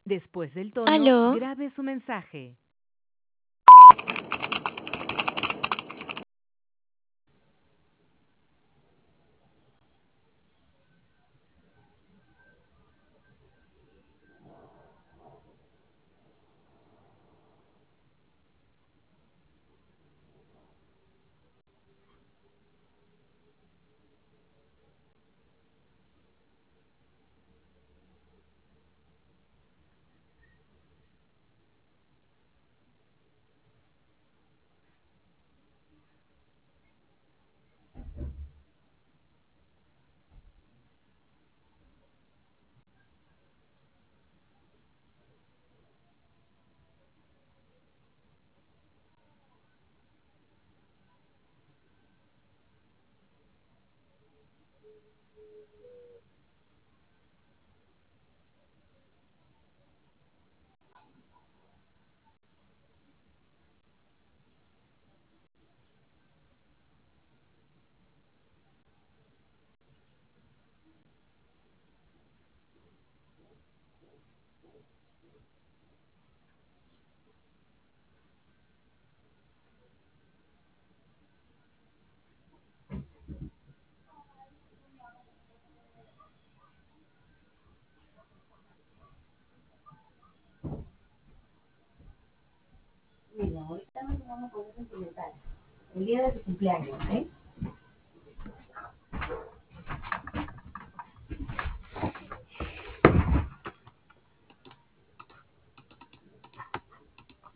Después del tono, Aló, grabe su mensaje. Mira, ahorita nos vamos a poner sentimental. El día de tu cumpleaños, ¿eh?